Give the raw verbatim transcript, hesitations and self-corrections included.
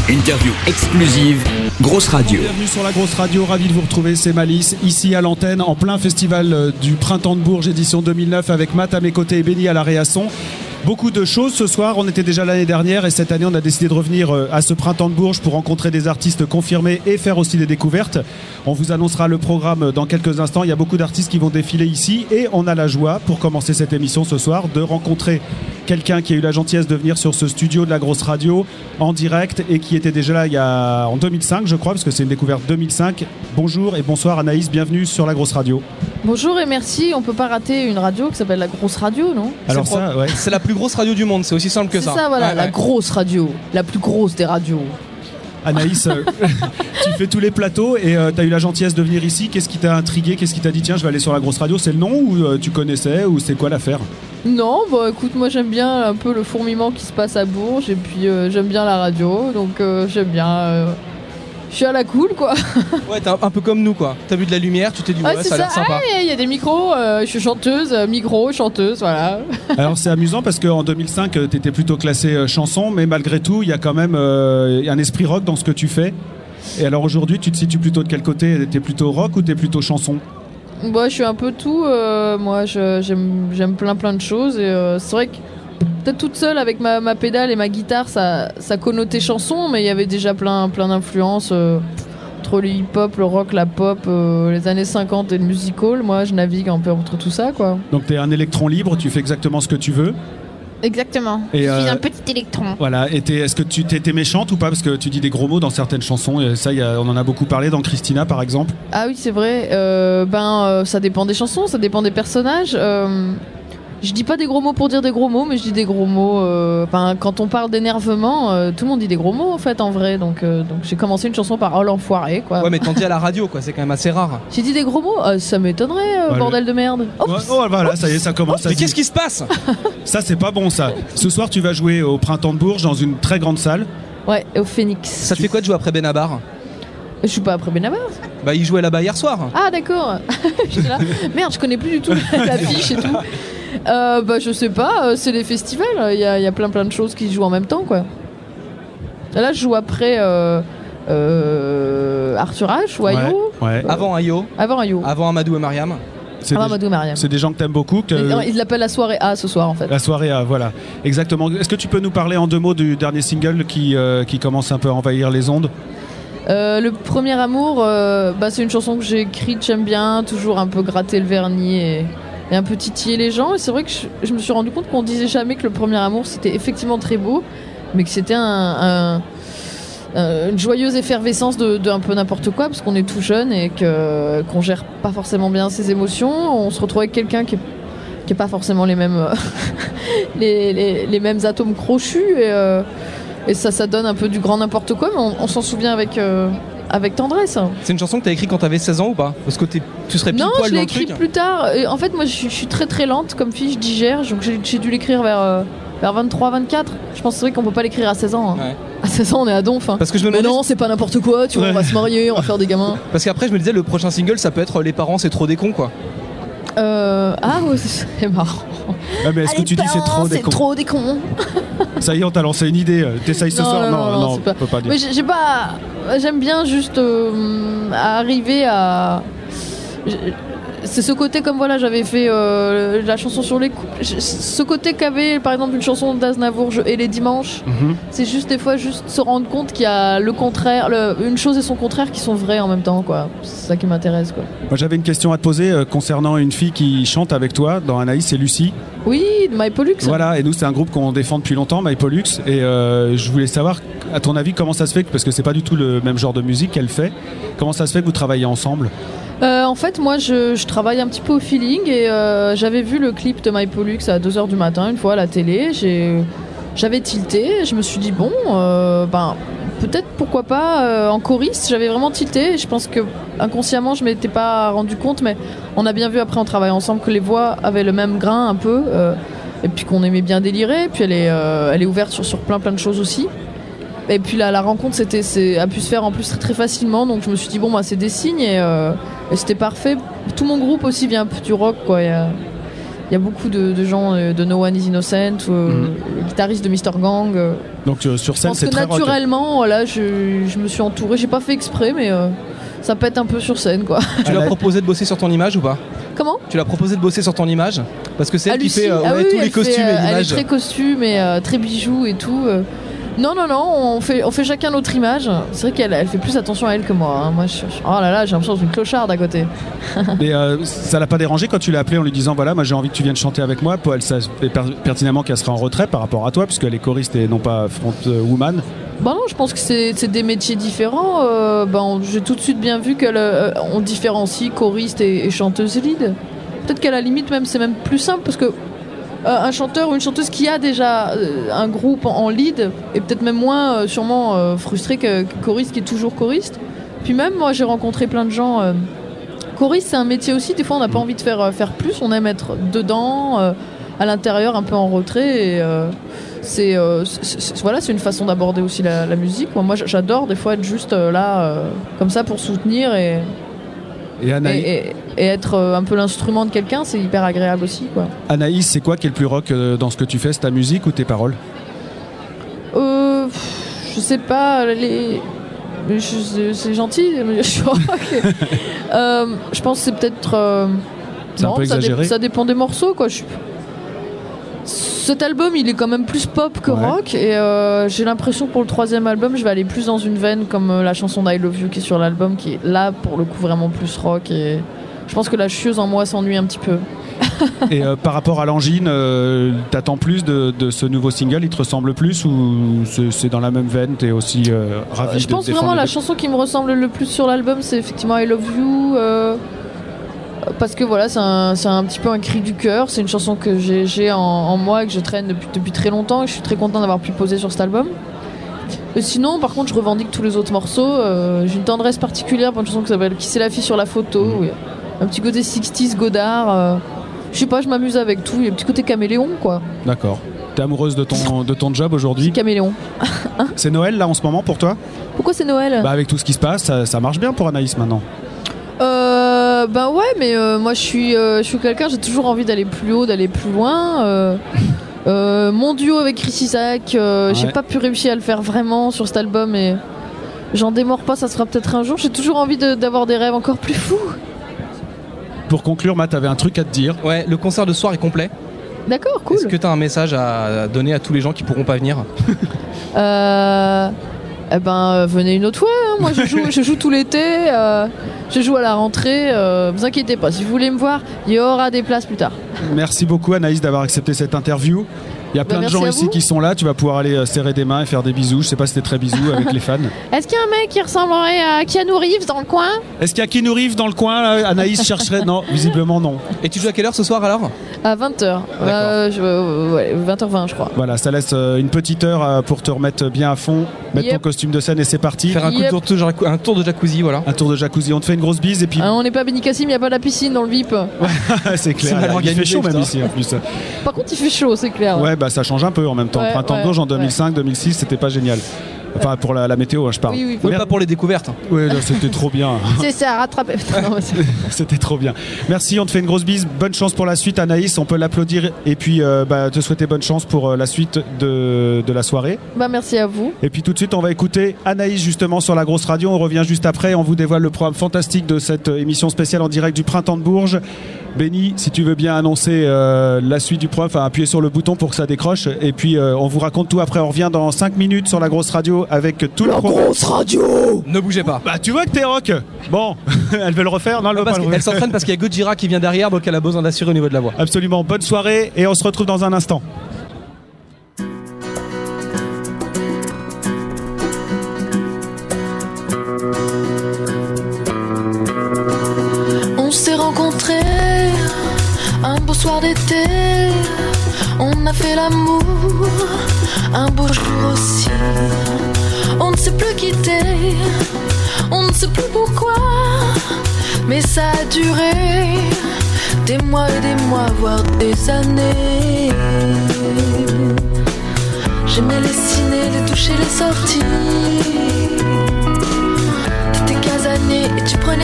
Interview exclusive, Grosse Radio. Bienvenue sur la Grosse Radio, ravi de vous retrouver, c'est Malice, ici à l'antenne, en plein festival du Printemps de Bourges, édition deux mille neuf, avec Matt à mes côtés et Benny à la réasson. Beaucoup de choses ce soir, on était déjà l'année dernière et cette année on a décidé de revenir à ce Printemps de Bourges pour rencontrer des artistes confirmés et faire aussi des découvertes. On vous annoncera le programme dans quelques instants, il y a beaucoup d'artistes qui vont défiler ici et on a la joie, pour commencer cette émission ce soir, de rencontrer quelqu'un qui a eu la gentillesse de venir sur ce studio de la Grosse Radio en direct et qui était déjà là il y a, en deux mille cinq je crois, parce que c'est une découverte deux mille cinq. Bonjour et bonsoir Anaïs, bienvenue sur la Grosse Radio. Bonjour et merci, on peut pas rater une radio qui s'appelle la Grosse Radio, non? Alors c'est, ça, pro- ouais. c'est la plus grosse radio du monde, c'est aussi simple que c'est ça. C'est ça, voilà, ouais, la ouais. Grosse Radio, la plus grosse des radios. Anaïs, euh, tu fais tous les plateaux et euh, tu as eu la gentillesse de venir ici. Qu'est-ce qui t'a intrigué? Qu'est-ce qui t'a dit tiens, je vais aller sur la Grosse Radio? C'est le nom ou euh, tu connaissais ou c'est quoi l'affaire? Non, bah écoute, moi j'aime bien un peu le fourmillement qui se passe à Bourges et puis euh, j'aime bien la radio, donc euh, j'aime bien. Euh, je suis à la cool quoi. Ouais, t'es un, un peu comme nous quoi. T'as vu de la lumière, tu t'es dit ouais, ouais, ça a l'air ça. sympa. Il y a des micros, euh, je suis chanteuse, euh, micro, chanteuse, voilà. Alors c'est amusant parce qu'en deux mille cinq, tu étais plutôt classée euh, chanson, mais malgré tout, il y a quand même euh, un esprit rock dans ce que tu fais. Et alors aujourd'hui, tu te situes plutôt de quel côté? T'es plutôt rock ou t'es plutôt chanson? Moi, je suis un peu tout. Euh, moi, je, j'aime, j'aime plein plein de choses. Et euh, c'est vrai que peut-être toute seule avec ma, ma pédale et ma guitare, ça, ça connotait chanson, mais il y avait déjà plein plein d'influences euh, entre le hip-hop, le rock, la pop, euh, les années cinquante et le musical. Moi, je navigue un peu entre tout ça, quoi. Donc t'es un électron libre, tu fais exactement ce que tu veux. Exactement. Et je suis euh, un petit électron. Voilà. Et t'es, est-ce que tu t'es, t'es méchante ou pas? Parce que tu dis des gros mots dans certaines chansons. Et ça, y a, on en a beaucoup parlé dans Christina, par exemple. Ah oui, c'est vrai. Euh, ben, euh, ça dépend des chansons, ça dépend des personnages. Euh, je dis pas des gros mots pour dire des gros mots, mais je dis des gros mots. Euh, ben, quand on parle d'énervement, euh, tout le monde dit des gros mots en fait, en vrai. Donc, euh, donc j'ai commencé une chanson par Oh l'enfoiré, quoi. Ouais, mais t'en dis à la radio quoi, c'est quand même assez rare. J'ai dit des gros mots, euh, ça m'étonnerait, euh, Ouais, bordel de merde. Oh, Ouais, oh voilà, ça y est, ça commence à Mais se- qu'est-ce qui se passe? Ça, c'est pas bon, ça. Ce soir, tu vas jouer au Printemps de Bourges dans une très grande salle. Ouais, au Phoenix. Ça te fait quoi de jouer après Benabar? Je suis pas après Benabar. Bah, il jouait là-bas hier soir. Ah d'accord. J'étais là. Merde, je connais plus du tout l'affiche et tout. Euh, bah je sais pas, euh, c'est les festivals, il y a, y a plein plein de choses qui se jouent en même temps quoi. Là je joue après euh, euh, Arthur H ou Ayo. Ouais, ouais. Avant Ayo, Avant Ayo. avant Amadou et Mariam. C'est, Avant des, Amadou Mariam. c'est des gens que t'aimes beaucoup. Que... Non, ils l'appellent la soirée A ce soir en fait. La soirée, ah, voilà. Exactement. Est-ce que tu peux nous parler en deux mots du dernier single qui, euh, qui commence un peu à envahir les ondes? Euh, le premier amour, euh, bah, c'est une chanson que j'ai écrite, j'aime bien, toujours un peu gratter le vernis et, et un peu titiller les gens. Et c'est vrai que je, je me suis rendu compte qu'on disait jamais que le premier amour c'était effectivement très beau, mais que c'était un, un, un- une joyeuse effervescence de, de un peu n'importe quoi, parce qu'on est tout jeune et que, qu'on gère pas forcément bien ses émotions. On se retrouve avec quelqu'un qui est, qui est pas forcément les mêmes, les, les, les mêmes atomes crochus et euh, Et ça, ça donne un peu du grand n'importe quoi, mais on, on s'en souvient avec, euh, avec tendresse. C'est une chanson que t'as écrite quand t'avais seize ans ou pas? Parce que t'es, tu serais pile Non, poil je l'ai dans le écrite truc. plus tard. Et en fait, moi, je suis, je suis très très lente comme fille, je digère, donc j'ai, j'ai dû l'écrire vers, euh, vers vingt-trois vingt-quatre. Je pense que c'est vrai qu'on peut pas l'écrire à seize ans. Hein. Ouais. À seize ans, on est à donf. Hein. Parce que je me Mais demandais- non, c'est pas n'importe quoi, tu vois, on va se marier, on va faire des gamins. Parce qu'après je me disais le prochain single ça peut être Les parents c'est trop des cons quoi. Euh, ah, ouais, c'est marrant. Ah, mais est-ce Ah, que les tu dis c'est parents, trop des c'est cons? trop des cons. Ça y est, on t'a lancé une idée. T'essayes ce Non, soir? non, non, non, c'est pas- on peut pas dire. Mais j'ai j'ai pas. J'aime bien juste euh, arriver à. j'ai- C'est ce côté, comme voilà, j'avais fait euh, la chanson sur les couples. Je- Ce côté qu'avait, par exemple, une chanson d'Aznavour je- et les dimanches. Mhm. C'est juste des fois juste se rendre compte qu'il y a le contraire, le- une chose et son contraire qui sont vrais en même temps, quoi. C'est ça qui m'intéresse, quoi. Moi, j'avais une question à te poser euh, concernant une fille qui chante avec toi dans Anaïs, c'est Lucie. Oui, de My Pollux. Voilà, et nous, c'est un groupe qu'on défend depuis longtemps, My Pollux. Et euh, je voulais savoir, à ton avis, comment ça se fait, parce que c'est pas du tout le même genre de musique qu'elle fait, comment ça se fait que vous travaillez ensemble? Euh, en fait, moi, je, je travaille un petit peu au feeling et euh, j'avais vu le clip de My Pollux à deux heures du matin, une fois à la télé. J'ai, j'avais tilté, je me suis dit, bon, euh, ben, peut-être, pourquoi pas, euh, en choriste, j'avais vraiment tilté. Je pense que inconsciemment, je m'étais pas rendu compte, mais on a bien vu après, on travaille ensemble, que les voix avaient le même grain un peu, euh, et puis qu'on aimait bien délirer. Puis elle est, euh, elle est ouverte sur, sur plein plein de choses aussi. Et puis la, la rencontre c'était, c'est, a pu se faire en plus très, très facilement, donc je me suis dit bon bah c'est des signes et, euh, et c'était parfait. Tout mon groupe aussi vient un peu du rock quoi. Il y a, il y a beaucoup de, de gens euh, de No One Is Innocent, euh, Mhm. le guitariste de Mister Gang. euh. Donc euh, sur Je scène, pense c'est que très rock. naturellement, voilà, je, je me suis entourée. J'ai pas fait exprès, mais euh, ça pète un peu sur scène, quoi. Tu lui as proposé de bosser sur ton image ou pas? Comment? Tu lui as proposé de bosser sur ton image? Parce que c'est elle Ah, qui Lucie, fait euh, ah ouais, oui, tous elle les costumes fait, euh, et Elle est l'image. très costume et euh, très bijoux et tout. euh. Non, non, non, on fait, on fait chacun notre image. C'est vrai qu'elle elle fait plus attention à elle que moi. hein. Moi, je, je- oh là là, j'ai l'impression d'être une clocharde à côté. Mais euh, ça l'a pas dérangé quand tu l'as appelée en lui disant voilà, moi j'ai envie que tu viennes chanter avec moi. Elle savait per- pertinemment qu'elle serait en retrait par rapport à toi, puisqu'elle est choriste et non pas frontwoman. Bah non, je pense que c'est c'est des métiers différents. Euh, bah, on- j'ai tout de suite bien vu qu'on différencie choriste et, et chanteuse lead. Peut-être qu'à la limite, même c'est même plus simple parce que euh, un chanteur ou une chanteuse qui a déjà euh, un groupe en, en lead est peut-être même moins euh, sûrement euh, frustré que, que choriste qui est toujours choriste. Puis même, moi, j'ai rencontré plein de gens. euh, choriste, c'est un métier aussi. Des fois, on n'a pas envie de faire, euh, faire plus. On aime être dedans, euh, à l'intérieur, un peu en retrait. Et, euh, c'est, euh, c'est- c'est- voilà, c'est une façon d'aborder aussi la, la musique. Moi, moi, j'adore des fois être juste euh, là, euh, comme ça, pour soutenir et, Et et, Anaïs, et- et être euh, un peu l'instrument de quelqu'un. C'est hyper agréable aussi, quoi. Anaïs, c'est quoi qui est le plus rock euh, dans ce que tu fais? C'est ta musique ou tes paroles? Euh, pff, je sais pas, les. mais je- C'est gentil, mais je suis rock. Euh, je pense que c'est peut-être. euh, C'est un non, peu ça, dé- exagéré. ça dépend des morceaux, quoi. Je suis- Cet album, il est quand même plus pop que Ouais. rock, et euh, j'ai l'impression que pour le troisième album, je vais aller plus dans une veine comme euh, la chanson d'I Love You qui est sur l'album, qui est là pour le coup vraiment plus rock. Et je pense que la chieuse en moi s'ennuie un petit peu. Et euh, par rapport à l'angine, euh, t'attends plus de, de ce nouveau single? Il te ressemble plus ou c'est c'est dans la même veine? T'es aussi euh, ravi Je de pense défendre vraiment les la deux? chanson qui me ressemble le plus sur l'album, c'est effectivement I Love You. euh, parce que voilà, c'est un, c'est un petit peu un cri du cœur. C'est une chanson que j'ai j'ai en, en moi et que je traîne depuis, depuis très longtemps. Et je suis très content d'avoir pu poser sur cet album. Et sinon, par contre, je revendique tous les autres morceaux. Euh, j'ai une tendresse particulière pour une chanson qui s'appelle Qui c'est la fille sur la photo. Mmh. où il y a un petit côté sixties, Godard. euh, je sais pas, je m'amuse avec tout. Il y a un petit côté caméléon, quoi. D'accord. T'es amoureuse de ton, de ton job aujourd'hui? Caméléon. C'est Noël là en ce moment pour toi? Pourquoi c'est Noël? Bah avec tout ce qui se passe, ça, ça marche bien pour Anaïs maintenant. Euh, ben ouais, mais euh, moi je suis, euh, je suis quelqu'un, j'ai toujours envie d'aller plus haut, d'aller plus loin. Euh, euh, mon duo avec Chris Isaak, euh, j'ai Ouais. pas pu réussir à le faire vraiment sur cet album et j'en démords pas, ça sera peut-être un jour. J'ai toujours envie de- d'avoir des rêves encore plus fous. Pour conclure, Matt, t'avais un truc à te dire. Ouais, le concert de ce soir est complet. D'accord, cool. Est-ce que tu as un message à donner à tous les gens qui pourront pas venir? Euh, eh ben, euh, venez une autre fois. hein. Moi, je joue, je joue tout l'été. euh, je joue à la rentrée. Euh, vous inquiétez pas. Si vous voulez me voir, il y aura des places plus tard. Merci beaucoup Anaïs d'avoir accepté cette interview. Il y a plein Bah, de merci gens à ici vous. qui sont là, tu vas pouvoir aller euh, serrer des mains et faire des bisous. Je sais pas si c'était très bisous avec les fans. Est-ce qu'il y a un mec qui ressemblerait à Keanu Reeves dans le coin? Est-ce qu'il y a Keanu Reeves dans le coin là? Anaïs chercherait. Non, visiblement non. Et tu joues à quelle heure ce soir alors? À vingt heures. Euh, je- euh, ouais, vingt heures vingt, je crois. Voilà, ça laisse euh, une petite heure euh, pour te remettre bien à fond, mettre Yep. ton costume de scène et c'est parti. Faire un, coup de Yep. tour, de jacu- un tour de jacuzzi, voilà. Un tour de jacuzzi. On te fait une grosse bise et puis Ah, on n'est pas à Benicassim, il n'y a pas la piscine dans le V I P. c'est clair. C'est mal Il fait organisé, chaud même putain. ici en plus. Par contre, il fait chaud, c'est clair. Ouais, bah ça change un peu en même temps. Ouais, Printemps de ouais, Bourges en deux mille cinq, deux mille six, c'était pas génial. Enfin, pour la, la météo, hein, je parle. Oui, oui, Oui, Mer- pas pour les découvertes. Ouais, non, c'était trop bien. C'est ça, rattraper. Non, mais c'est- C'était trop bien. Merci, on te fait une grosse bise. Bonne chance pour la suite, Anaïs. On peut l'applaudir et puis euh, bah, te souhaiter bonne chance pour euh, la suite de, de la soirée. bah, merci à vous. Et puis tout de suite, on va écouter Anaïs justement sur la grosse radio. On revient juste après. On vous dévoile le programme fantastique de cette euh, émission spéciale en direct du Printemps de Bourges. Benny, si tu veux bien annoncer euh, la suite du programme, enfin appuyer sur le bouton pour que ça décroche. Et puis euh, on vous raconte tout après. On revient dans cinq minutes sur la grosse radio avec tout le programme. Ne bougez pas. Bah tu vois que t'es rock. Bon, elle veut le refaire. Non, elle veut Parce pas le qu'elle refaire. s'entraîne parce qu'il y a Gojira qui vient derrière, donc elle a besoin d'assurer au niveau de la voix. Absolument. Bonne soirée et on se retrouve dans un instant. On s'est rencontrés un beau soir d'été. On a fait l'amour un beau jour aussi. On ne s'est plus quitté, on ne sait plus pourquoi, mais ça a duré des mois et des mois, voire des années. J'aimais les ciné, les toucher, les sorties. T'étais casanier et tu prenais